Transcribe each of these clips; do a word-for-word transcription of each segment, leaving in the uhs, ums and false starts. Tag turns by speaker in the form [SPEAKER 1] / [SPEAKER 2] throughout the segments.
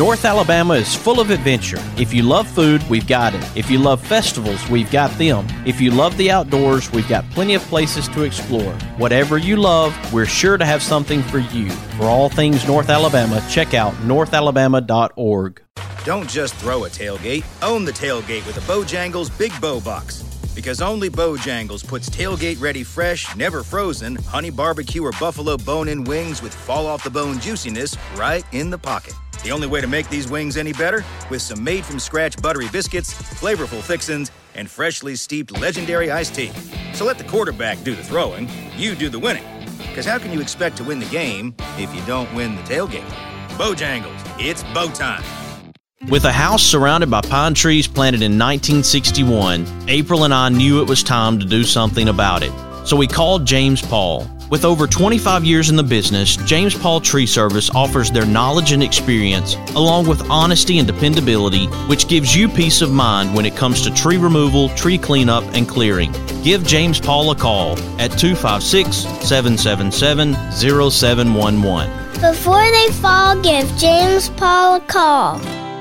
[SPEAKER 1] North Alabama is full of adventure. If you love food, we've got it. If you love festivals, we've got them. If you love the outdoors, we've got plenty of places to explore. Whatever you love, we're sure to have something for you. For all things North Alabama, check out north alabama dot org.
[SPEAKER 2] Don't just throw a tailgate. Own the tailgate with a Bojangles Big Bow Box. Because only Bojangles puts tailgate-ready fresh, never frozen, honey barbecue or buffalo bone-in wings with fall-off-the-bone juiciness right in the pocket. The only way to make these wings any better? With some made-from-scratch buttery biscuits, flavorful fixins, and freshly steeped legendary iced tea. So let the quarterback do the throwing, you do the winning. Because how can you expect to win the game if you don't win the tailgate? Bojangles, it's bow time.
[SPEAKER 1] With a house surrounded by pine trees planted in nineteen sixty-one, April and I knew it was time to do something about it. So we called James Paul. With over twenty-five years in the business, James Paul Tree Service offers their knowledge and experience, along with honesty and dependability, which gives you peace of mind when it comes to tree removal, tree cleanup, and clearing. Give James Paul a call at two five six, seven seven seven, zero seven one one.
[SPEAKER 3] Before they fall, give James Paul a call.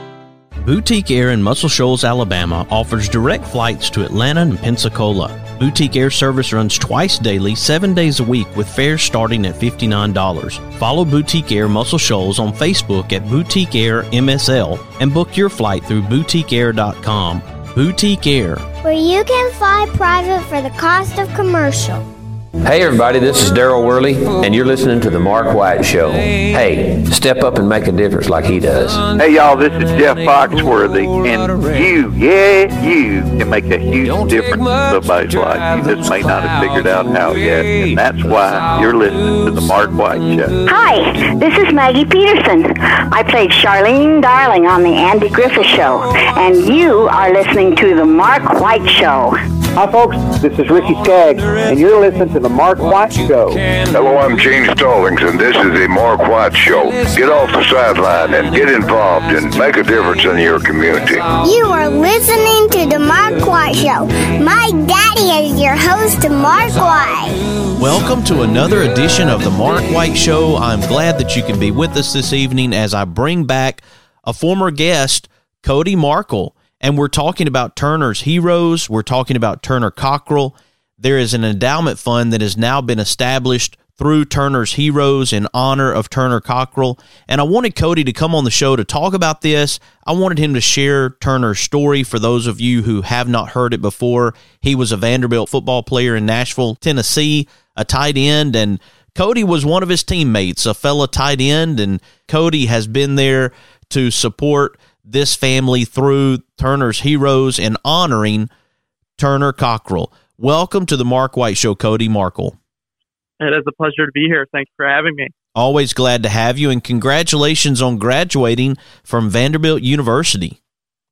[SPEAKER 1] Boutique Air in Muscle Shoals, Alabama offers direct flights to Atlanta and Pensacola. Boutique Air service runs twice daily, seven days a week, with fares starting at fifty-nine dollars. Follow Boutique Air Muscle Shoals on Facebook at Boutique Air M S L and book your flight through boutique air dot com. Boutique Air,
[SPEAKER 3] where you can fly private for the cost of commercial.
[SPEAKER 4] Hey everybody, this is Daryl Worley, and you're listening to The Mark White Show. Hey, step up and make a difference like he does.
[SPEAKER 5] Hey y'all, this is Jeff Foxworthy, and you, yeah, you can make a huge difference in somebody's life. You just may not have figured out how yet, and that's why you're listening to The Mark White Show.
[SPEAKER 6] Hi, this is Maggie Peterson. I played Charlene Darling on The Andy Griffith Show, and you are listening to The Mark White Show.
[SPEAKER 7] Hi folks, this is Ricky Skaggs, and you're listening to The Mark White Show.
[SPEAKER 8] Hello, I'm Gene Stallings, and this is The Mark White Show. Get off the sideline and get involved and make a difference in your community.
[SPEAKER 3] You are listening to The Mark White Show. My daddy is your host, Mark White.
[SPEAKER 1] Welcome to another edition of The Mark White Show. I'm glad that you can be with us this evening as I bring back a former guest, Cody Markle. And we're talking about Turner's Heroes. We're talking about Turner Cockrell. There is an endowment fund that has now been established through Turner's Heroes in honor of Turner Cockrell. And I wanted Cody to come on the show to talk about this. I wanted him to share Turner's story for those of you who have not heard it before. He was a Vanderbilt football player in Nashville, Tennessee, a tight end, and Cody was one of his teammates, a fellow tight end, and Cody has been there to support this family through Turner's Heroes and honoring Turner Cockrell. Welcome to the Mark White Show, Cody Markle.
[SPEAKER 9] It is a pleasure to be here. Thanks for having me.
[SPEAKER 1] Always glad to have you, and congratulations on graduating from Vanderbilt University.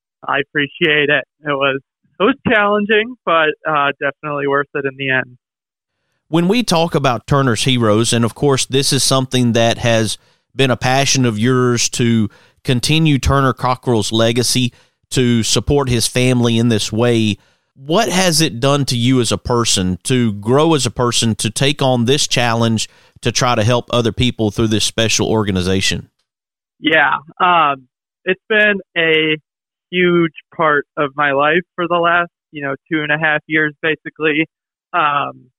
[SPEAKER 9] I appreciate it. It was it was challenging, but uh, definitely worth it in the end.
[SPEAKER 1] When we talk about Turner's Heroes, and of course this is something that has been a passion of yours to continue Turner Cockrell's legacy, to support his family in this way, what has it done to you as a person, to grow as a person, to take on this challenge, to try to help other people through this special organization?
[SPEAKER 9] Yeah, um, it's been a huge part of my life for the last, you know, two and a half years, basically. Um,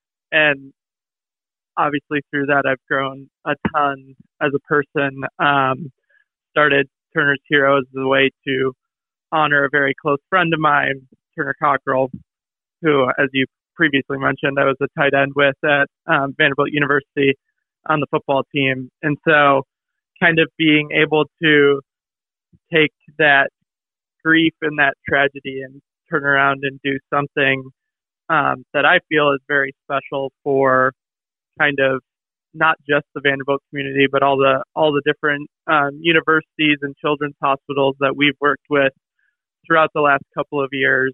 [SPEAKER 9] and obviously through that, I've grown a ton as a person. Um, started Turner's Heroes as a way to honor a very close friend of mine, Turner Cockrell, who, as you previously mentioned, I was a tight end with at um, Vanderbilt University on the football team. And so kind of being able to take that grief and that tragedy and turn around and do something um, that I feel is very special for kind of not just the Vanderbilt community, but all the all the different um, universities and children's hospitals that we've worked with throughout the last couple of years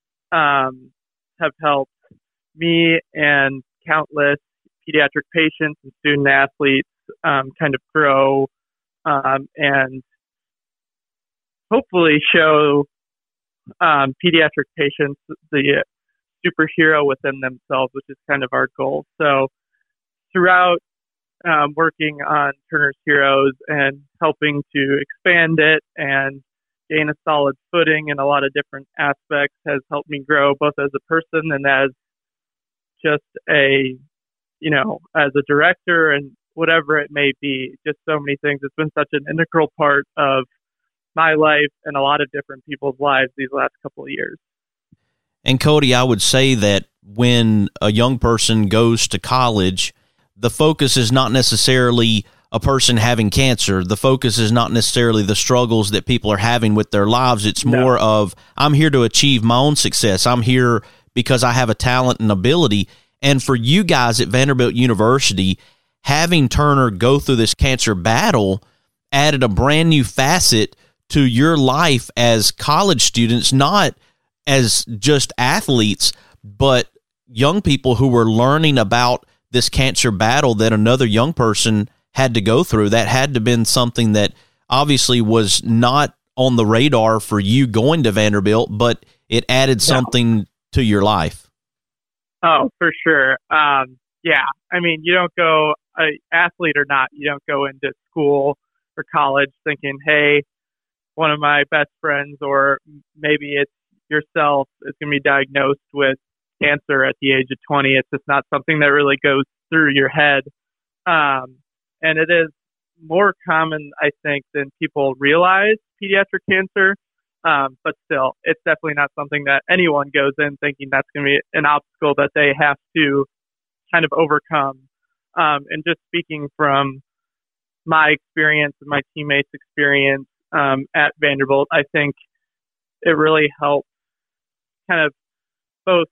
[SPEAKER 9] um, have helped me and countless pediatric patients and student athletes um, kind of grow um, and hopefully show um, pediatric patients the superhero within themselves, which is kind of our goal. So throughout um, working on Turner's Heroes and helping to expand it and gain a solid footing in a lot of different aspects has helped me grow both as a person and as just a, you know, as a director and whatever it may be, just so many things. It's been such an integral part of my life and a lot of different people's lives these last couple of years.
[SPEAKER 1] And Cody, I would say that when a young person goes to college, the focus is not necessarily a person having cancer. The focus is not necessarily the struggles that people are having with their lives. It's
[SPEAKER 9] No.
[SPEAKER 1] more of, I'm here to achieve my own success. I'm here because I have a talent and ability. And for you guys at Vanderbilt University, having Turner go through this cancer battle added a brand new facet to your life as college students, not as just athletes, but young people who were learning about this cancer battle that another young person had to go through. That had to have been something that obviously was not on the radar for you going to Vanderbilt, but it added something to your life.
[SPEAKER 9] Oh, for sure. Um, yeah. I mean, you don't go, uh, athlete or not, you don't go into school or college thinking, hey, one of my best friends, or maybe it's yourself, is going to be diagnosed with cancer at the age of twenty. It's just not something that really goes through your head. Um, and it is more common, I think, than people realize, pediatric cancer. Um, but still, it's definitely not something that anyone goes in thinking that's going to be an obstacle that they have to kind of overcome. Um, and just speaking from my experience and my teammates' experience um, at Vanderbilt, I think it really helped kind of both.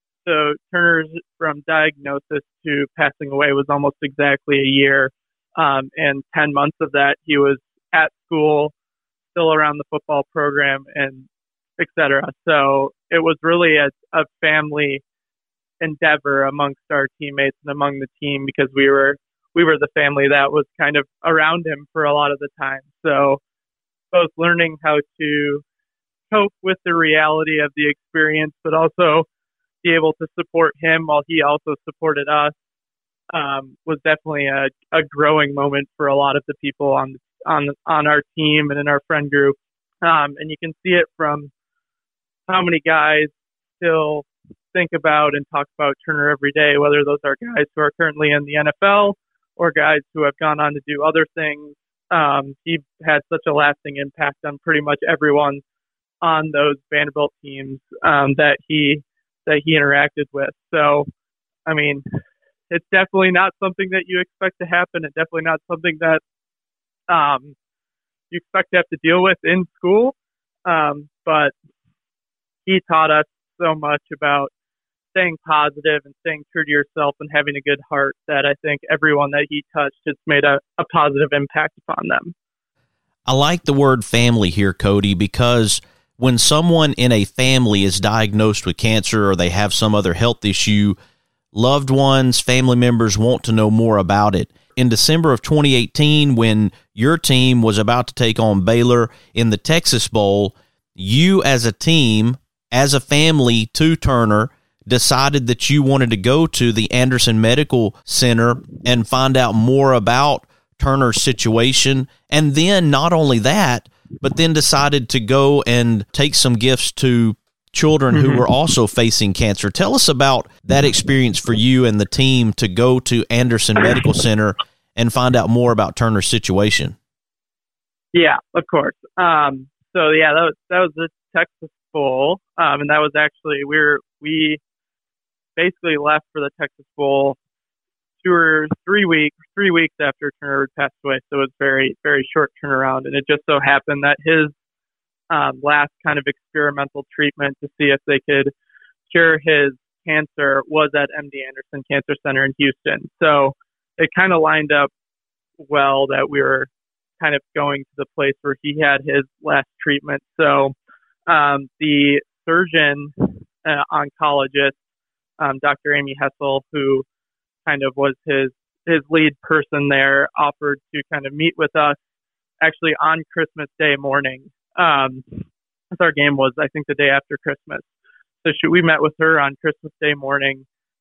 [SPEAKER 9] So Turner's from diagnosis to passing away was almost exactly a year. Um, and ten months of that, he was at school, still around the football program, and et cetera. So it was really a, a family endeavor amongst our teammates and among the team, because we were we were the family that was kind of around him for a lot of the time. So both learning how to cope with the reality of the experience, but also be able to support him while he also supported us, um, was definitely a, a growing moment for a lot of the people on on on our team and in our friend group. Um, and you can see it from how many guys still think about and talk about Turner every day, whether those are guys who are currently in the N F L or guys who have gone on to do other things. Um, he had such a lasting impact on pretty much everyone on those Vanderbilt teams um, that he that he interacted with. So, I mean, it's definitely not something that you expect to happen, and definitely not something that um, you expect to have to deal with in school. Um, but he taught us so much about staying positive and staying true to yourself and having a good heart that I think everyone that he touched has made a, a positive impact upon them.
[SPEAKER 1] I like the word family here, Cody, because when someone in a family is diagnosed with cancer or they have some other health issue, loved ones, family members want to know more about it. In December of twenty eighteen, when your team was about to take on Baylor in the Texas Bowl, you as a team, as a family to Turner, decided that you wanted to go to the Anderson Medical Center and find out more about Turner's situation. And then not only that, but then decided to go and take some gifts to children who were also facing cancer. Tell us about that experience for you and the team to go to Anderson Medical Center and find out more about Turner's situation.
[SPEAKER 9] Yeah, of course. Um, so yeah, that was, that was the Texas Bowl. Um, and that was actually, we were, we basically left for the Texas Bowl two or three weeks, three weeks after Turner had passed away. So it was very, very short turnaround. And it just so happened that his um, last kind of experimental treatment to see if they could cure his cancer was at M D Anderson Cancer Center in Houston. So it kind of lined up well that we were kind of going to the place where he had his last treatment. So um, the surgeon, uh, oncologist, um, Doctor Amy Hessel, who kind of was his, his lead person there, offered to kind of meet with us actually on Christmas Day morning. Um, our game was, I think, the day after Christmas. So she, we met with her on Christmas Day morning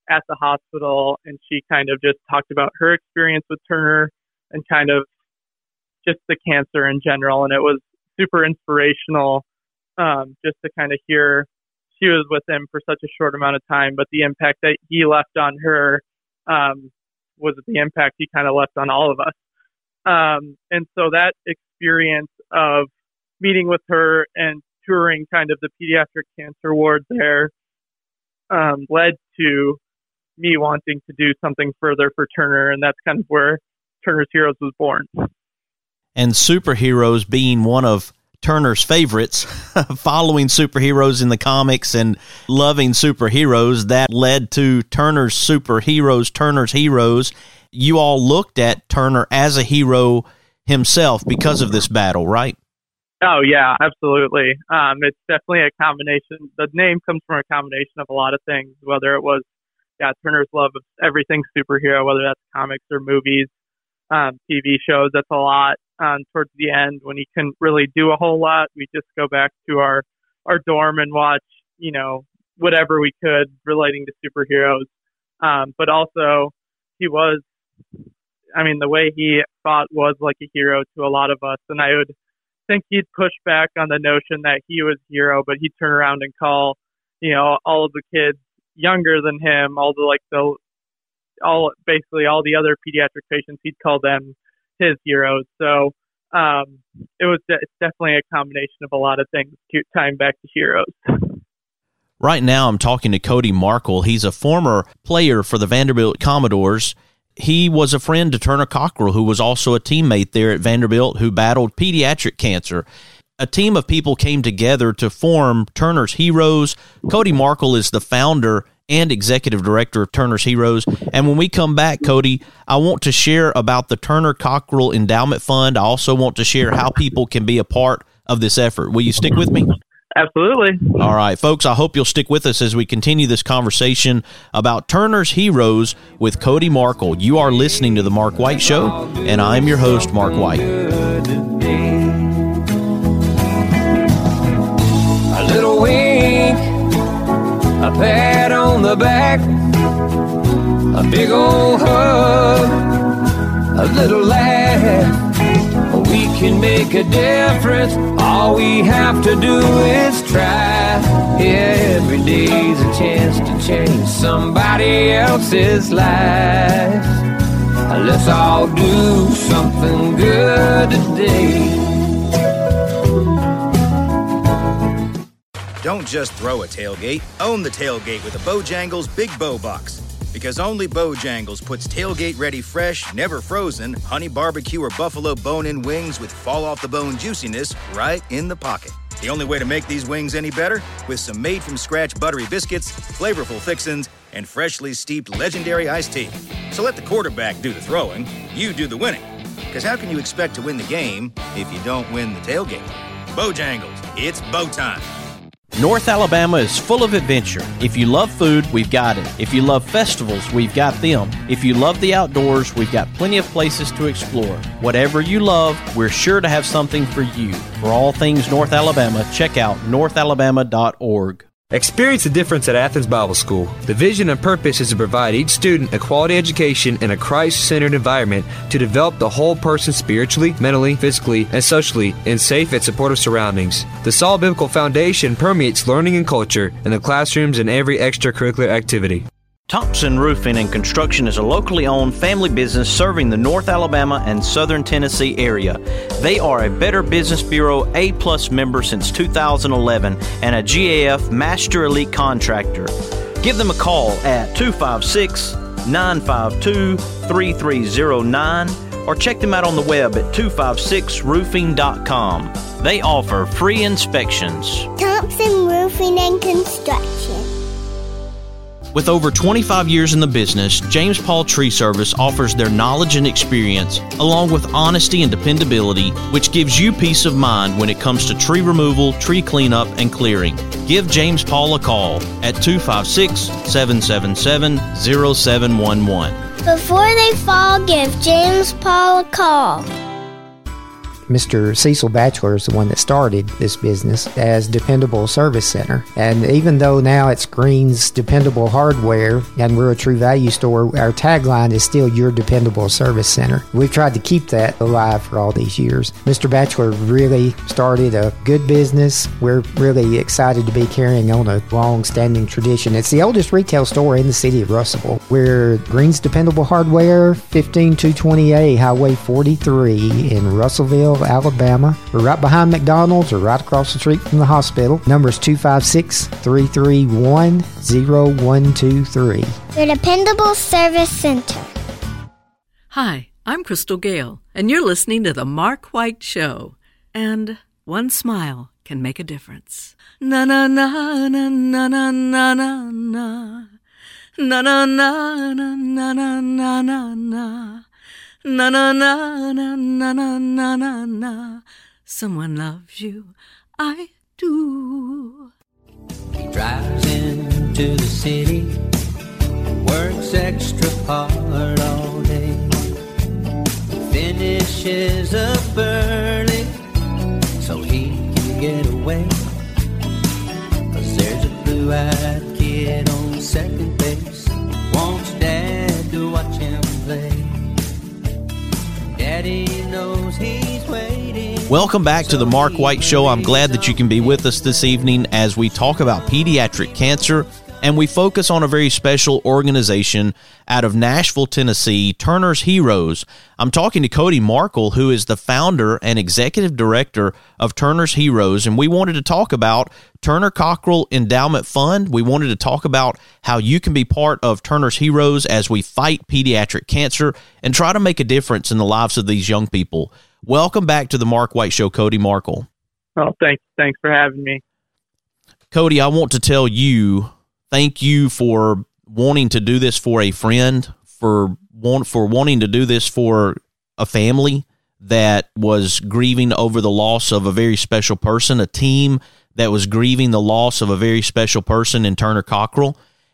[SPEAKER 9] at the hospital, and she kind of just talked about her experience with Turner and kind of just the cancer in general. And it was super inspirational um, just to kind of hear she was with him for such a short amount of time, but the impact that he left on her um, was the impact he kind of left on all of us. Um, and so that experience of meeting with her and touring kind of the pediatric cancer ward there um, led to me wanting to do something further for Turner, and that's kind of where Turner's Heroes was born.
[SPEAKER 1] And superheroes being one of Turner's favorites, following superheroes in the comics and loving superheroes, that led to Turner's Superheroes, Turner's Heroes. You all looked at Turner as a hero himself because of this battle, right?
[SPEAKER 9] Oh, yeah, absolutely. Um, it's definitely a combination. The name comes from a combination of a lot of things, whether it was yeah, Turner's love of everything superhero, whether that's comics or movies, um, T V shows. That's a lot. Um, towards the end, when he couldn't really do a whole lot, we just go back to our, our dorm and watch, you know, whatever we could relating to superheroes. Um, but also, he was, I mean, the way he fought was like a hero to a lot of us. And I would think he'd push back on the notion that he was a hero, but he'd turn around and call, you know, all of the kids younger than him, all the, like, the, all, basically all the other pediatric patients, he'd call them his heroes. So um, it was de- it's definitely a combination of a lot of things tying back to heroes.
[SPEAKER 1] Right now I'm talking to Cody Markle. He's a former player for the Vanderbilt Commodores. He was a friend to Turner Cockrell, who was also a teammate there at Vanderbilt, who battled pediatric cancer. A team of people came together to form Turner's Heroes. Cody Markle is the founder and executive director of Turner's Heroes. And when we come back, Cody, I want to share about the Turner Cockrell Endowment Fund. I also want to share how people can be a part of this effort. Will you stick with me?
[SPEAKER 9] Absolutely.
[SPEAKER 1] All right, folks, I hope you'll stick with us as we continue this conversation about Turner's Heroes with Cody Markle. You are listening to The Mark White Show, and I'm your host, Mark White.
[SPEAKER 10] A little wink, a pat on the back, a big old hug, a little laugh. We can make a difference. All we have to do is try. Yeah, every day's a chance to change somebody else's life. Let's all do something good today.
[SPEAKER 2] Don't just throw a tailgate. Own the tailgate with a Bojangles Big Bow Box. Because only Bojangles puts tailgate-ready fresh, never frozen, honey barbecue or buffalo bone-in wings with fall-off-the-bone juiciness right in the pocket. The only way to make these wings any better? With some made-from-scratch buttery biscuits, flavorful fixins, and freshly steeped legendary iced tea. So let the quarterback do the throwing, you do the winning. Because how can you expect to win the game if you don't win the tailgate? Bojangles, it's bow time.
[SPEAKER 1] North Alabama is full of adventure. If you love food, we've got it. If you love festivals, we've got them. If you love the outdoors, we've got plenty of places to explore. Whatever you love, we're sure to have something for you. For all things North Alabama, check out north alabama dot org.
[SPEAKER 11] Experience the difference at Athens Bible School. The vision and purpose is to provide each student a quality education in a Christ-centered environment to develop the whole person spiritually, mentally, physically, and socially in safe and supportive surroundings. The solid biblical foundation permeates learning and culture in the classrooms and every extracurricular activity.
[SPEAKER 1] Thompson Roofing and Construction is a locally owned family business serving the North Alabama and Southern Tennessee area. They are a Better Business Bureau A-plus member since two thousand eleven and a G A F Master Elite Contractor. Give them a call at two five six, nine five two, three three zero nine or check them out on the web at two five six roofing dot com. They offer free inspections.
[SPEAKER 3] Thompson Roofing and Construction.
[SPEAKER 1] With over twenty-five years in the business, James Paul Tree Service offers their knowledge and experience, along with honesty and dependability, which gives you peace of mind when it comes to tree removal, tree cleanup, and clearing. Give James Paul a call at two five six, seven seven seven, zero seven one one.
[SPEAKER 3] Before they fall, give James Paul a call.
[SPEAKER 12] Mister Cecil Batchelor is the one that started this business as Dependable Service Center. And even though now it's Green's Dependable Hardware and we're a True Value store, our tagline is still Your Dependable Service Center. We've tried to keep that alive for all these years. Mister Batchelor really started a good business. We're really excited to be carrying on a long-standing tradition. It's the oldest retail store in the city of Russellville. We're Green's Dependable Hardware, fifteen two twenty A, Highway forty-three in Russellville, Alabama. We're right behind McDonald's or right across the street from the hospital. Number is two five six, three three one, zero one two three.
[SPEAKER 3] Your Dependable Service Center.
[SPEAKER 13] Hi, I'm Crystal Gale, and you're listening to The Mark White Show. And one smile can make a difference. Na na na na na na na na na. Na na na na na na na na na. Na na na na na na na na na. Someone loves you, I do.
[SPEAKER 10] He drives into the city, works extra hard all day, finishes up early so he can get away. 'Cause there's a blue-eyed kid on second base, wants dad to watch him play. Daddy knows he's waiting.
[SPEAKER 1] Welcome back to the Mark White Show. I'm glad that you can be with us this evening as we talk about pediatric cancer, and we focus on a very special organization out of Nashville, Tennessee, Turner's Heroes. I'm talking to Cody Markle, who is the founder and executive director of Turner's Heroes, and we wanted to talk about Turner Cockrell Endowment Fund. We wanted to talk about how you can be part of Turner's Heroes as we fight pediatric cancer and try to make a difference in the lives of these young people. Welcome back to the Mark White Show, Cody Markle.
[SPEAKER 9] Oh, thanks. Thanks for having me.
[SPEAKER 1] Cody, I want to tell you, thank you for wanting to do this for a friend, for want, for wanting to do this for a family that was grieving over the loss of a very special person, a team that was grieving the loss of a very special person in Turner Cockrell.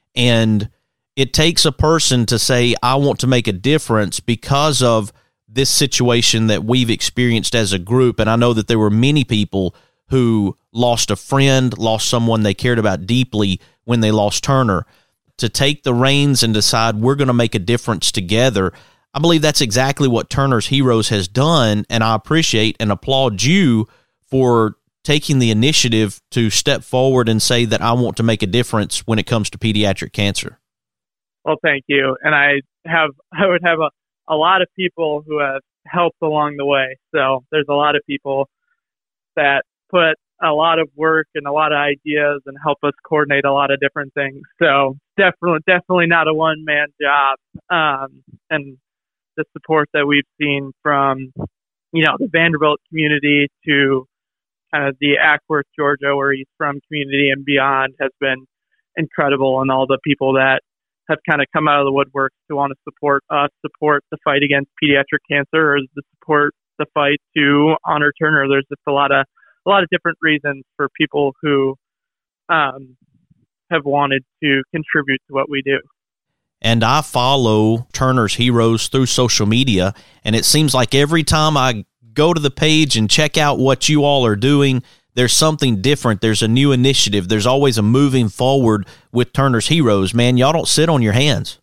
[SPEAKER 1] And it takes a person to say, I want to make a difference because of this situation that we've experienced as a group. And I know that there were many people who lost a friend, lost someone they cared about deeply when they lost Turner. To take the reins and decide we're going to make a difference together, I believe that's exactly what Turner's Heroes has done, and I appreciate and applaud you for taking the initiative to step forward and say that I want to make a difference when it comes to pediatric cancer.
[SPEAKER 9] Well, thank you. And I have, I would have a, a lot of people who have helped along the way. So there's a lot of people that put a lot of work and a lot of ideas and help us coordinate a lot of different things. So definitely, definitely not a one man job. Um, and the support that we've seen from, you know, the Vanderbilt community to kind of the Ackworth, Georgia, where he's from community and beyond has been incredible. And all the people that have kind of come out of the woodwork to want to support us, support the fight against pediatric cancer, or to support the fight to honor Turner. There's just a lot of, a lot of different reasons for people who um, have wanted to contribute to what we do.
[SPEAKER 1] And I follow Turner's Heroes through social media, and it seems like every time I go to the page and check out what you all are doing, there's something different. There's a new initiative. There's always a moving forward with Turner's Heroes. Man, y'all don't sit on your hands.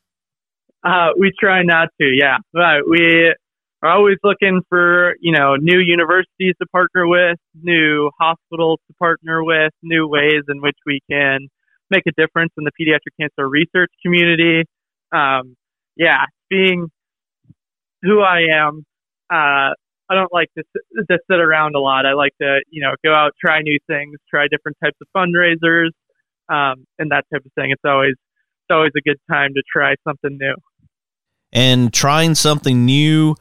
[SPEAKER 9] Uh, we try not to, yeah. Right. We are always looking for, you know, new universities to partner with, new hospitals to partner with, new ways in which we can make a difference in the pediatric cancer research community. Um, yeah, being who I am, uh, I don't like to, to sit around a lot. I like to, you know, go out, try new things, try different types of fundraisers, um, and that type of thing. It's always, it's always a good time to try something new.
[SPEAKER 1] And trying something new,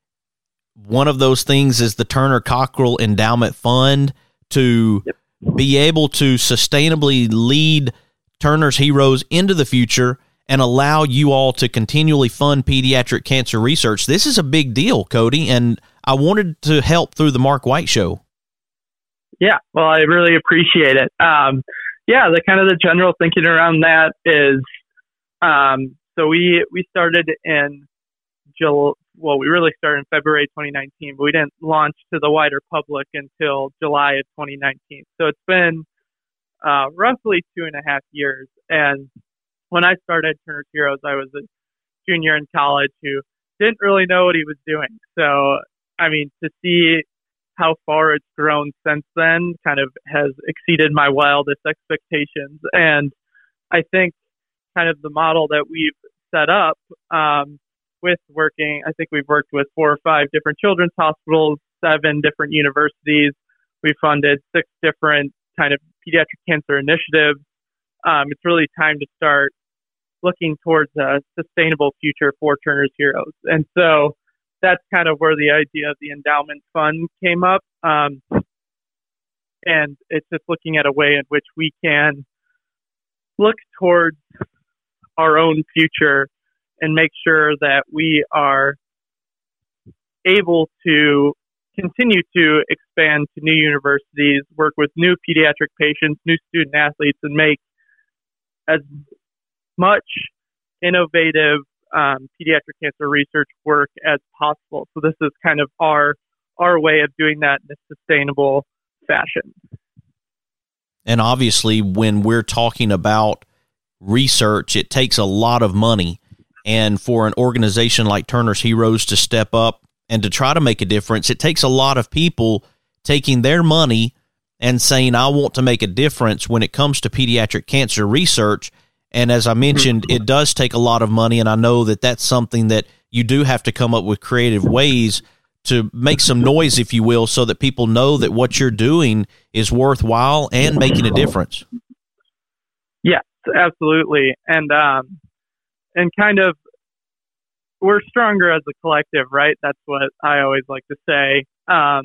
[SPEAKER 1] one of those things is the Turner Cockrell Endowment Fund to yep. be able to sustainably lead Turner's Heroes into the future and allow you all to continually fund pediatric cancer research. This is a big deal, Cody, and I wanted to help through the Mark White Show.
[SPEAKER 9] Yeah, well, I really appreciate it. Um, yeah, the kind of the general thinking around that is, um, so we we started in July, well, we really started in February twenty nineteen, but we didn't launch to the wider public until July of twenty nineteen. So it's been uh, roughly two and a half years. And when I started Turner's Heroes, I was a junior in college who didn't really know what he was doing. So, I mean, to see how far it's grown since then kind of has exceeded my wildest expectations. And I think kind of the model that we've set up um, with working, I think we've worked with four or five different children's hospitals, seven different universities. We funded six different kind of pediatric cancer initiatives. Um, it's really time to start looking towards a sustainable future for Turner's Heroes. And so that's kind of where the idea of the endowment fund came up. Um, and it's just looking at a way in which we can look towards our own future and make sure that we are able to continue to expand to new universities, work with new pediatric patients, new student athletes, and make as much innovative um, pediatric cancer research work as possible. So this is kind of our our way of doing that in a sustainable fashion.
[SPEAKER 1] And obviously, when we're talking about research, it takes a lot of money. And for an organization like Turner's Heroes to step up and to try to make a difference, it takes a lot of people taking their money and saying, I want to make a difference when it comes to pediatric cancer research. And as I mentioned, it does take a lot of money, and I know that that's something that you do have to come up with creative ways to make some noise, if you will, so that people know that what you're doing is worthwhile and making a difference.
[SPEAKER 9] Yes, absolutely. And, um, and kind of, we're stronger as a collective, right? That's what I always like to say. Um,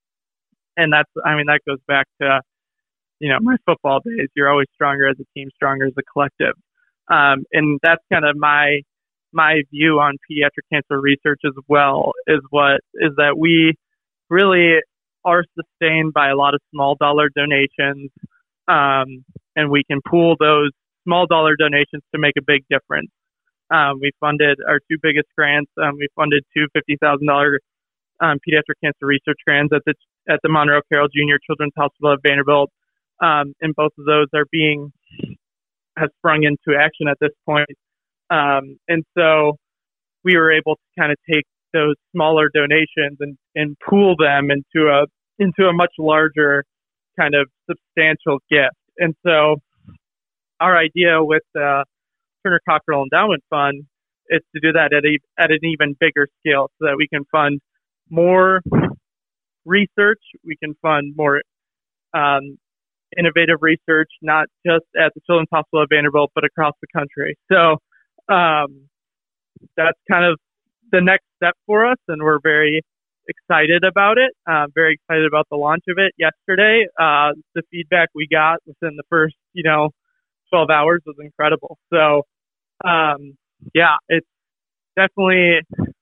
[SPEAKER 9] and that's, I mean, that goes back to, you know, my football days. You're always stronger as a team, stronger as a collective. Um, and that's kind of my, my view on pediatric cancer research as well, is what is that we really are sustained by a lot of small dollar donations. Um, and we can pool those small dollar donations to make a big difference. Um, we funded our two biggest grants. Um, we funded two fifty thousand dollars um, pediatric cancer research grants at the at the Monroe Carroll Junior Children's Hospital at Vanderbilt. Um, and both of those are being have sprung into action at this point. Um, and so we were able to kind of take those smaller donations and, and pool them into a into a much larger kind of substantial gift. And so our idea with the Turner Cockrell Endowment Fund is to do that at a at an even bigger scale, so that we can fund more research, we can fund more um, innovative research, not just at the Children's Hospital of Vanderbilt, but across the country. So um, that's kind of the next step for us, and we're very excited about it. Uh, very excited about the launch of it yesterday. Uh, the feedback we got within the first, you know, twelve hours was incredible. So, um, yeah, it's definitely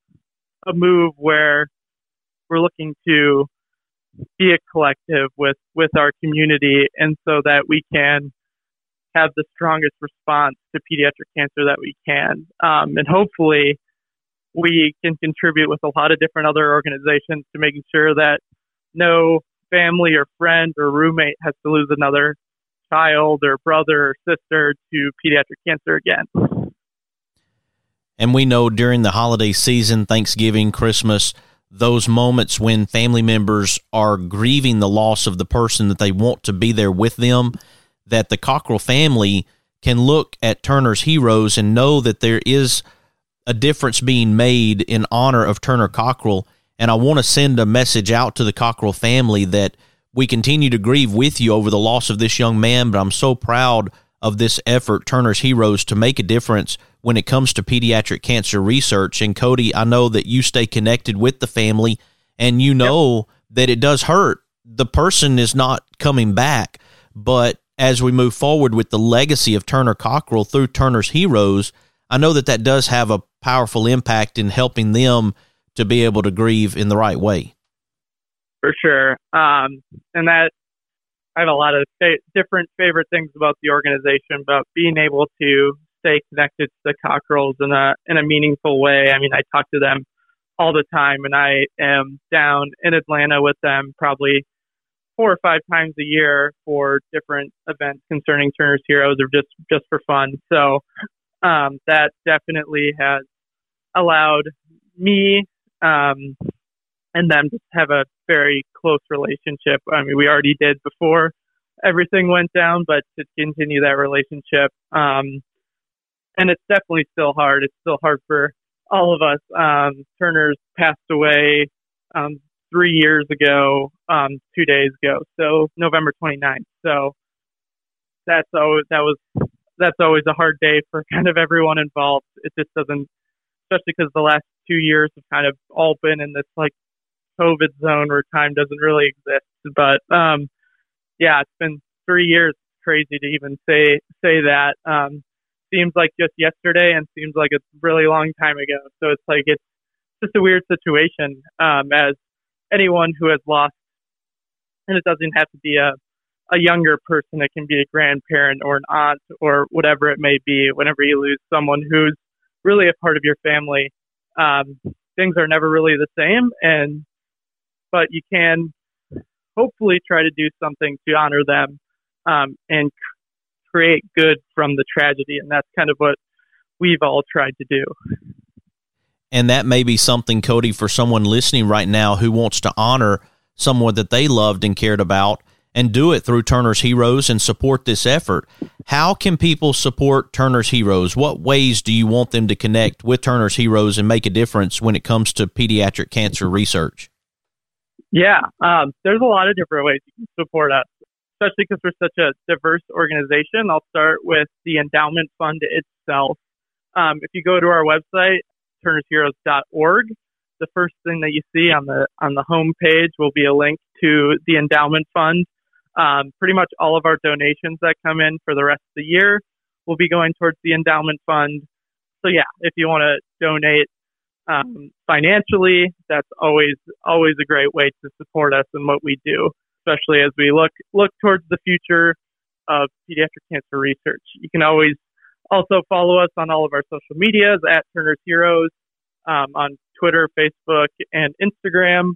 [SPEAKER 9] a move where we're looking to be a collective with, with our community, and so that we can have the strongest response to pediatric cancer that we can. Um, and hopefully we can contribute with a lot of different other organizations to making sure that no family or friend or roommate has to lose another child or brother or sister to pediatric cancer again.
[SPEAKER 1] And we know during the holiday season, Thanksgiving, Christmas, those moments when family members are grieving the loss of the person that they want to be there with them, that the Cockrell family can look at Turner's Heroes and know that there is a difference being made in honor of Turner Cockrell. And I want to send a message out to the Cockrell family that we continue to grieve with you over the loss of this young man, but I'm so proud of this effort, Turner's Heroes, to make a difference when it comes to pediatric cancer research. And Cody, I know that you stay connected with the family, and you know yep. that it does hurt. The person is not coming back, but as we move forward with the legacy of Turner Cockrell through Turner's Heroes, I know that that does have a powerful impact in helping them to be able to grieve in the right way.
[SPEAKER 9] For sure. Um, and that I have a lot of fa- different favorite things about the organization, about being able to stay connected to the Cockrells in a, in a meaningful way. I mean, I talk to them all the time, and I am down in Atlanta with them probably four or five times a year for different events concerning Turner's Heroes or just, just for fun. So um, that definitely has allowed me um, and them to have a very close relationship. I mean, we already did before everything went down, but to continue that relationship. Um, and it's definitely still hard. It's still hard for all of us. Um, Turner's passed away um, three years ago, um, two days ago, so November twenty-ninth. So that's always, that was, that's always a hard day for kind of everyone involved. It just doesn't, especially because the last two years have kind of all been in this like COVID zone where time doesn't really exist. But um, yeah, it's been three years. It's crazy to even say, say that. Um, seems like just yesterday and seems like a really long time ago. So it's like, it's just a weird situation um, as anyone who has lost, and it doesn't have to be a, a younger person. It can be a grandparent or an aunt or whatever it may be. Whenever you lose someone who's really a part of your family, um, things are never really the same. And, but you can hopefully try to do something to honor them um, and c- create good from the tragedy. And that's kind of what we've all tried to do.
[SPEAKER 1] And that may be something, Cody, for someone listening right now who wants to honor someone that they loved and cared about and do it through Turner's Heroes and support this effort. How can people support Turner's Heroes? What ways do you want them to connect with Turner's Heroes and make a difference when it comes to pediatric cancer research?
[SPEAKER 9] Yeah, um, there's a lot of different ways you can support us, especially because we're such a diverse organization. I'll start with the endowment fund itself. Um, if you go to our website, turners heroes dot org, the first thing that you see on the on the home page will be a link to the endowment fund. Um, pretty much all of our donations that come in for the rest of the year will be going towards the endowment fund. So yeah, if you want to donate um, financially, that's always always a great way to support us in what we do, especially as we look look towards the future of pediatric cancer research. You can always also follow us on all of our social medias at Turner's Heroes, um, on Twitter, Facebook, and Instagram.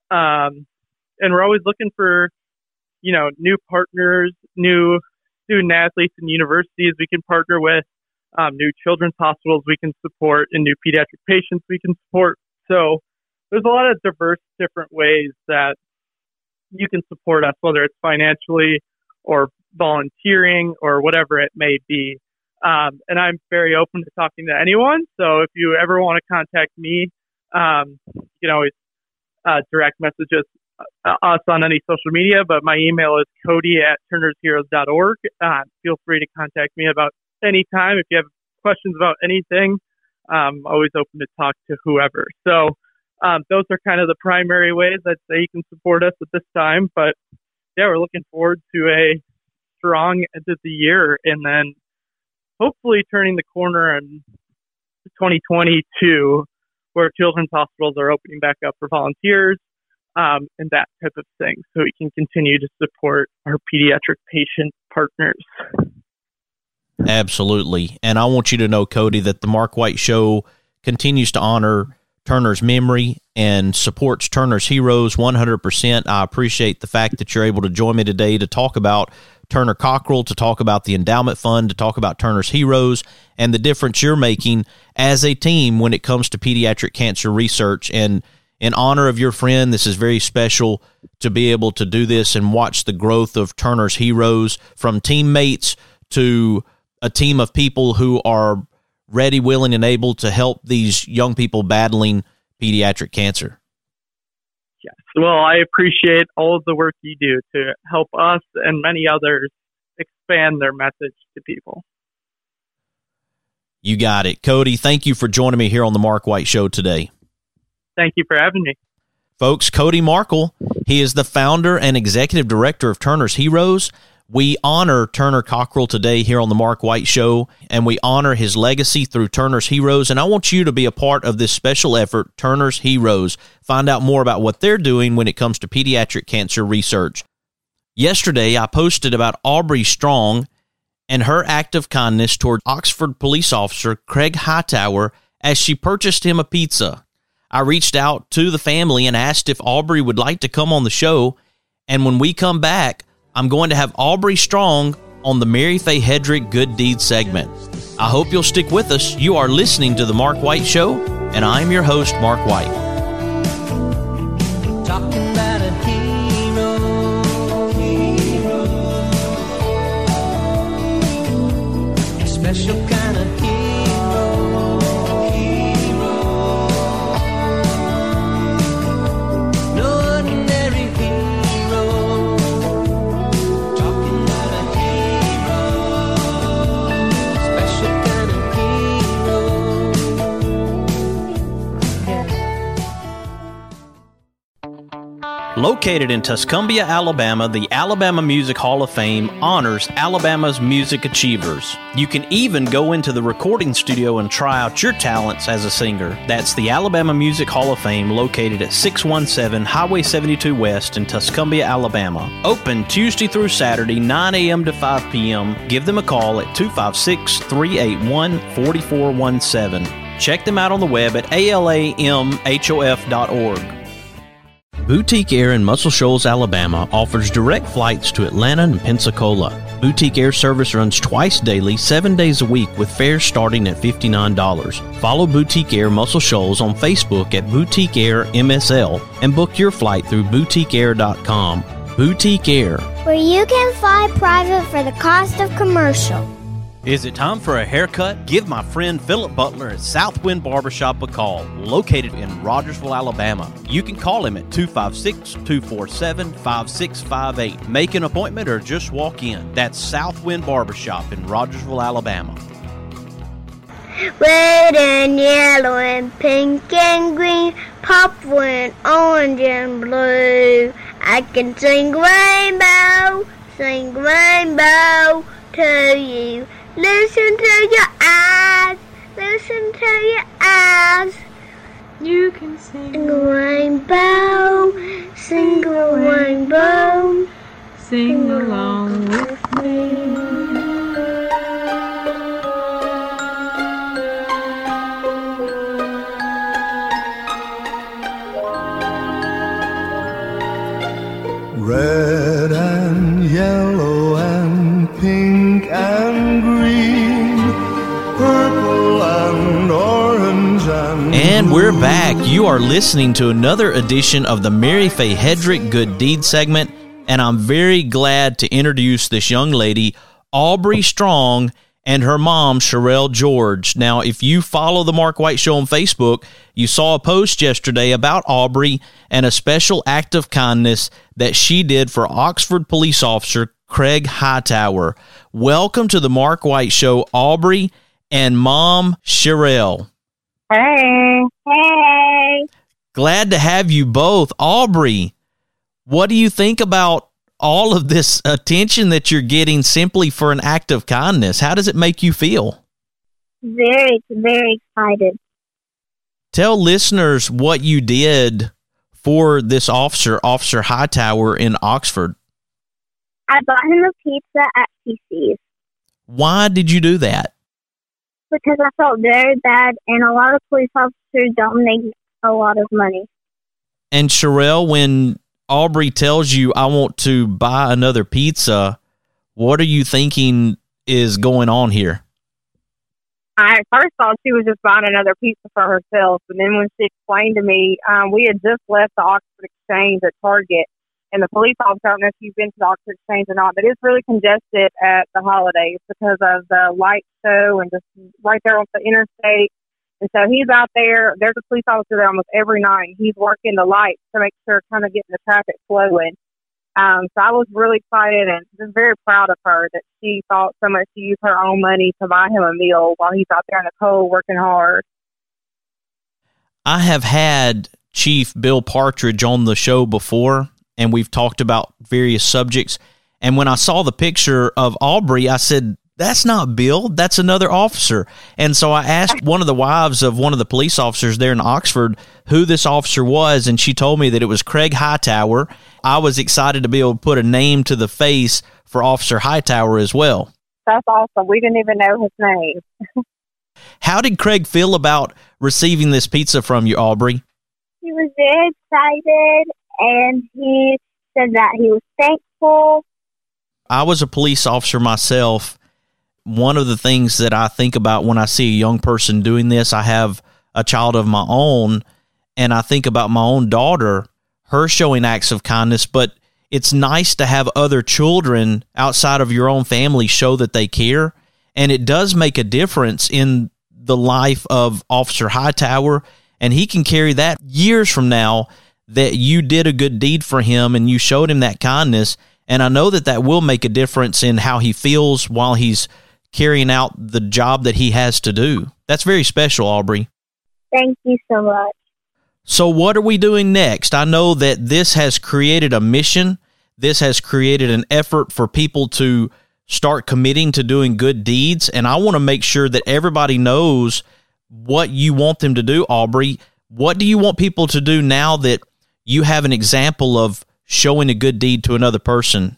[SPEAKER 9] Um, and we're always looking for, you know, new partners, new student athletes and universities we can partner with, um, new children's hospitals we can support, and new pediatric patients we can support. So there's a lot of diverse different ways that you can support us, whether it's financially or volunteering or whatever it may be. Um, and I'm very open to talking to anyone. So if you ever want to contact me, um, you can always uh, direct message us, uh, us on any social media. But my email is Cody at turners heroes dot org. Uh, feel free to contact me about any time. If you have questions about anything, I'm always open to talk to whoever. So um, those are kind of the primary ways I'd say you can support us at this time. But yeah, we're looking forward to a strong end of the year, and then hopefully turning the corner in twenty twenty-two, where children's hospitals are opening back up for volunteers um, and that type of thing, so we can continue to support our pediatric patient partners.
[SPEAKER 1] Absolutely. And I want you to know, Cody, that the Mark White Show continues to honor Turner's memory and supports Turner's Heroes one hundred percent. I appreciate the fact that you're able to join me today to talk about Turner Cockrell, to talk about the endowment fund, to talk about Turner's Heroes and the difference you're making as a team when it comes to pediatric cancer research. And in honor of your friend, this is very special to be able to do this and watch the growth of Turner's Heroes from teammates to a team of people who are ready, willing, and able to help these young people battling pediatric cancer.
[SPEAKER 9] Yes. Well, I appreciate all of the work you do to help us and many others expand their message to people.
[SPEAKER 1] You got it. Cody, thank you for joining me here on the Mark White Show today.
[SPEAKER 9] Thank you for having me.
[SPEAKER 1] Folks, Cody Markle, he is the founder and executive director of Turner's Heroes. We honor Turner Cockrell today here on the Mark White Show, and we honor his legacy through Turner's Heroes. And I want you to be a part of this special effort, Turner's Heroes. Find out more about what they're doing when it comes to pediatric cancer research. Yesterday, I posted about Aubrey Strong and her act of kindness toward Oxford police officer Craig Hightower as she purchased him a pizza. I reached out to the family and asked if Aubrey would like to come on the show. And when we come back, I'm going to have Aubrey Strong on the Mary Faye Hedrick Good Deeds segment. I hope you'll stick with us. You are listening to The Mark White Show, and I'm your host, Mark White.
[SPEAKER 10] Talking about a hero, hero, a special kind of hero, hero, no ordinary hero. Talking about a hero, special kind of
[SPEAKER 1] Located in Tuscumbia, Alabama, the Alabama Music Hall of Fame honors Alabama's music achievers. You can even go into the recording studio and try out your talents as a singer. That's the Alabama Music Hall of Fame, located at six one seven Highway seventy-two West in Tuscumbia, Alabama. Open Tuesday through Saturday, nine a.m. to five p.m. Give them a call at two five six, three eight one, four four one seven. Check them out on the web at A L A M H O F dot org. Boutique Air in Muscle Shoals, Alabama offers direct flights to Atlanta and Pensacola. Boutique Air service runs twice daily, seven days a week, with fares starting at fifty-nine dollars. Follow Boutique Air Muscle Shoals on Facebook at Boutique Air M S L and book your flight through boutique air dot com. Boutique Air,
[SPEAKER 3] where you can fly private for the cost of commercial.
[SPEAKER 1] Is it time for a haircut? Give my friend Philip Butler at Southwind Barbershop a call, located in Rogersville, Alabama. You can call him at two five six, two four seven, five six five eight. Make an appointment or just walk in. That's Southwind Barbershop in Rogersville, Alabama.
[SPEAKER 3] Red and yellow and pink and green, purple and orange and blue. I can sing rainbow, sing rainbow to you. Listen to your eyes, listen to your eyes.
[SPEAKER 14] You can sing
[SPEAKER 3] a rainbow, sing a rainbow,
[SPEAKER 14] sing along with me.
[SPEAKER 15] Red and yellow and pink and green, purple and orange and
[SPEAKER 1] And we're back. You are listening to another edition of the Mary Faye Hedrick Good Deeds segment, and I'm very glad to introduce this young lady, Aubrey Strong, and her mom, Sherelle George. Now, if you follow the Mark White Show on Facebook, you saw a post yesterday about Aubrey and a special act of kindness that she did for Oxford police officer Craig Hightower. Welcome to the Mark White Show, Aubrey and Mom Sherelle.
[SPEAKER 16] Hey. Hey.
[SPEAKER 1] Glad to have you both. Aubrey, what do you think about all of this attention that you're getting simply for an act of kindness? How does it make you feel?
[SPEAKER 16] Very, very excited.
[SPEAKER 1] Tell listeners what you did for this officer, Officer Hightower in Oxford.
[SPEAKER 16] I bought him a pizza at P C's.
[SPEAKER 1] Why did you do that?
[SPEAKER 16] Because I felt very bad, and a lot of police officers don't make a lot of money.
[SPEAKER 1] And Sherelle, when Aubrey tells you, I want to buy another pizza, what are you thinking is going on here?
[SPEAKER 17] I first thought she was just buying another pizza for herself, but then when she explained to me, um, we had just left the Oxford Exchange at Target, and the police officer, I don't know if you've been to the Oxford Exchange or not, but it's really congested at the holidays because of the light show and just right there off the interstate. And so he's out there. There's a police officer there almost every night. He's working the lights to make sure, kind of getting the traffic flowing. Um, so I was really excited and just very proud of her that she thought so much to use her own money to buy him a meal while he's out there in the cold working hard.
[SPEAKER 1] I have had Chief Bill Partridge on the show before, and we've talked about various subjects. And when I saw the picture of Aubrey, I said, that's not Bill, that's another officer. And so I asked one of the wives of one of the police officers there in Oxford who this officer was, and she told me that it was Craig Hightower. I was excited to be able to put a name to the face for Officer Hightower as well.
[SPEAKER 17] That's awesome. We didn't even know his name.
[SPEAKER 1] How did Craig feel about receiving this pizza from you, Aubrey?
[SPEAKER 16] He was very excited, and he said that he was thankful.
[SPEAKER 1] I was a police officer myself. One of the things that I think about when I see a young person doing this, I have a child of my own, and I think about my own daughter, her showing acts of kindness, but it's nice to have other children outside of your own family show that they care, and it does make a difference in the life of Officer Hightower, and he can carry that years from now that you did a good deed for him and you showed him that kindness, and I know that that will make a difference in how he feels while he's carrying out the job that he has to do. That's very special, Aubrey.
[SPEAKER 16] Thank you so much.
[SPEAKER 1] So what are we doing next? I know that this has created a mission. This has created an effort for people to start committing to doing good deeds, and I want to make sure that everybody knows what you want them to do, Aubrey. What do you want people to do now that you have an example of showing a good deed to another person?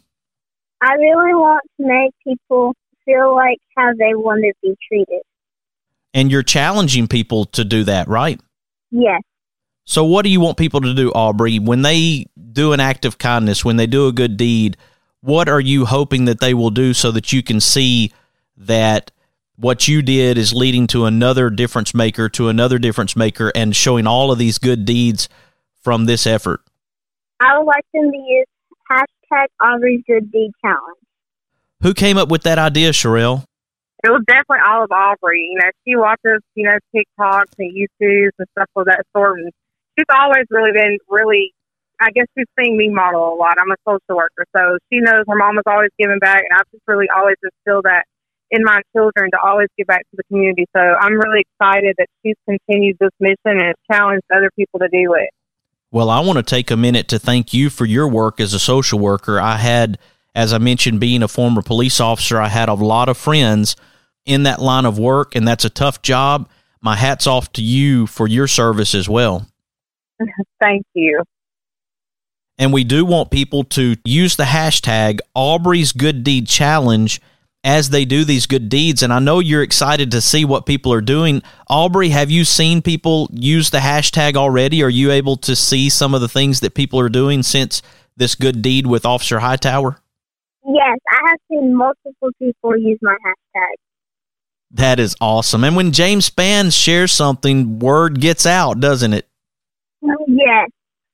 [SPEAKER 16] I really want to make people feel like how they want to be treated.
[SPEAKER 1] And you're challenging people to do that, right?
[SPEAKER 16] Yes.
[SPEAKER 1] So what do you want people to do, Aubrey? When they do an act of kindness, when they do a good deed, what are you hoping that they will do so that you can see that what you did is leading to another difference maker, to another difference maker, and showing all of these good deeds from this effort?
[SPEAKER 16] I would like them to use hashtag Aubrey's Good Deed Challenge.
[SPEAKER 1] Who came up with that idea, Sherelle?
[SPEAKER 17] It was definitely all of Aubrey. You know, she watches, you know, TikToks and YouTubes and stuff of that sort. And she's always really been really, I guess she's seen me model a lot. I'm a social worker, so she knows her mom was always giving back, and I've just really always instilled that in my children to always give back to the community. So I'm really excited that she's continued this mission and has challenged other people to do it.
[SPEAKER 1] Well, I want to take a minute to thank you for your work as a social worker. I had, as I mentioned, being a former police officer, I had a lot of friends in that line of work, and that's a tough job. My hat's off to you for your service as well.
[SPEAKER 17] Thank you.
[SPEAKER 1] And we do want people to use the hashtag Aubrey's Good Deed Challenge as they do these good deeds. And I know you're excited to see what people are doing. Aubrey, have you seen people use the hashtag already? Are you able to see some of the things that people are doing since this good deed with Officer Hightower?
[SPEAKER 16] Yes, I have seen multiple people use my hashtag.
[SPEAKER 1] That is awesome. And when James Spann shares something, word gets out, doesn't it?
[SPEAKER 16] Yes.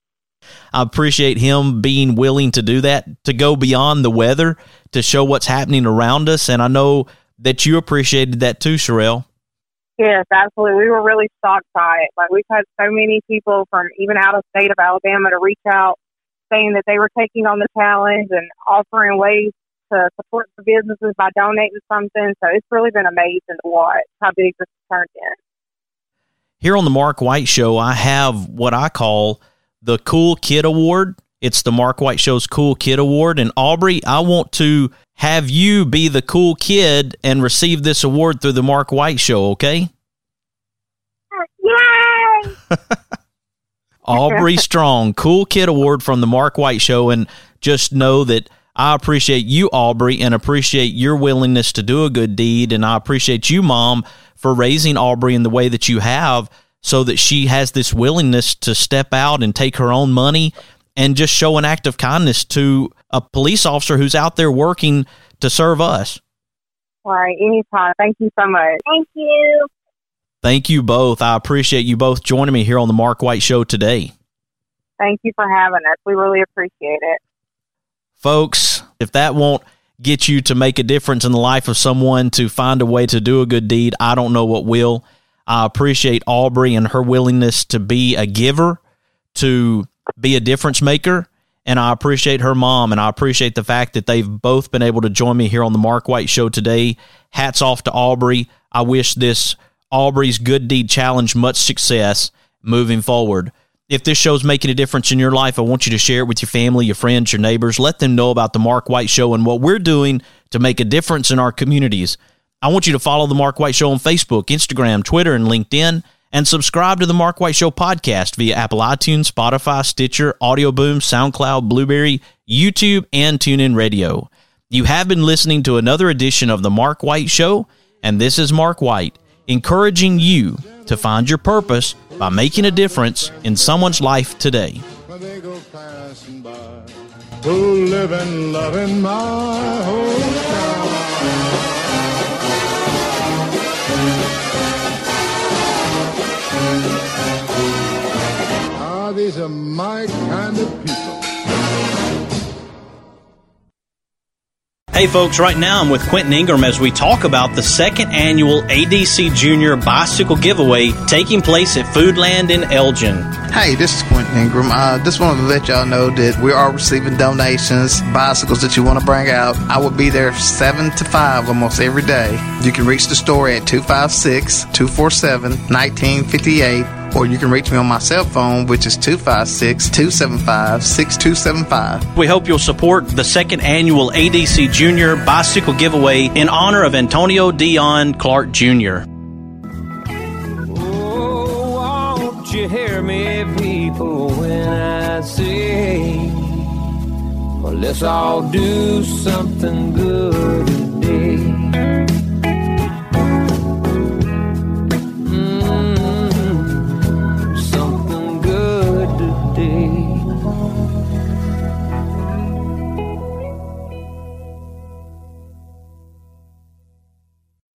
[SPEAKER 1] I appreciate him being willing to do that, to go beyond the weather, to show what's happening around us. And I know that you appreciated that too, Sherelle.
[SPEAKER 17] Yes, absolutely. We were really shocked by it. Like, we've had so many people from even out of state of Alabama to reach out saying that they were taking on the challenge and offering ways to support the businesses by donating something. So it's really been amazing to watch how big this has turned in.
[SPEAKER 1] Here on the Mark White Show, I have what I call the Cool Kid Award. It's the Mark White Show's Cool Kid Award. And Aubrey, I want to have you be the cool kid and receive this award through the Mark White Show, okay?
[SPEAKER 16] Yay!
[SPEAKER 1] Aubrey Strong, Cool Kid Award from the Mark White Show. And just know that I appreciate you, Aubrey, and appreciate your willingness to do a good deed. And I appreciate you, Mom, for raising Aubrey in the way that you have so that she has this willingness to step out and take her own money and just show an act of kindness to a police officer who's out there working to serve us.
[SPEAKER 17] All right, anytime. Thank you so much.
[SPEAKER 16] Thank you.
[SPEAKER 1] Thank you both. I appreciate you both joining me here on the Mark White Show today.
[SPEAKER 17] Thank you for having us. We really appreciate it.
[SPEAKER 1] Folks, if that won't get you to make a difference in the life of someone, to find a way to do a good deed, I don't know what will. I appreciate Aubrey and her willingness to be a giver, to be a difference maker, and I appreciate her mom, and I appreciate the fact that they've both been able to join me here on the Mark White Show today. Hats off to Aubrey. I wish this Aubrey's Good Deed Challenge much success moving forward. If this show's making a difference in your life, I want you to share it with your family, your friends, your neighbors. Let them know about the Mark White Show and what we're doing to make a difference in our communities. I want you to follow the Mark White Show on Facebook, Instagram, Twitter, and LinkedIn, and subscribe to the Mark White Show podcast via Apple iTunes, Spotify, Stitcher, Audio Boom, SoundCloud, Blueberry, YouTube, and TuneIn Radio. You have been listening to another edition of the Mark White Show, and this is Mark White, encouraging you to find your purpose by making a difference in someone's life today.
[SPEAKER 15] Who live and love in my hometown. Ah, these are my kind of people.
[SPEAKER 1] Hey folks, right now I'm with Quentin Ingram as we talk about the second annual A D C Junior Bicycle Giveaway taking place at Foodland in Elgin.
[SPEAKER 18] Hey, this is Quentin Ingram. I uh, just wanted to let y'all know that we are receiving donations, bicycles that you want to bring out. I will be there seven to five almost every day. You can reach the store at two five six, two four seven, one nine five eight, or you can reach me on my cell phone, which is two five six, two seven five, six two seven five.
[SPEAKER 1] We hope you'll support the second annual A D C Junior Bicycle Giveaway in honor of Antonio Dion Clark Junior
[SPEAKER 10] Oh, won't you hear me, people, when I say, well, let's all do something good today.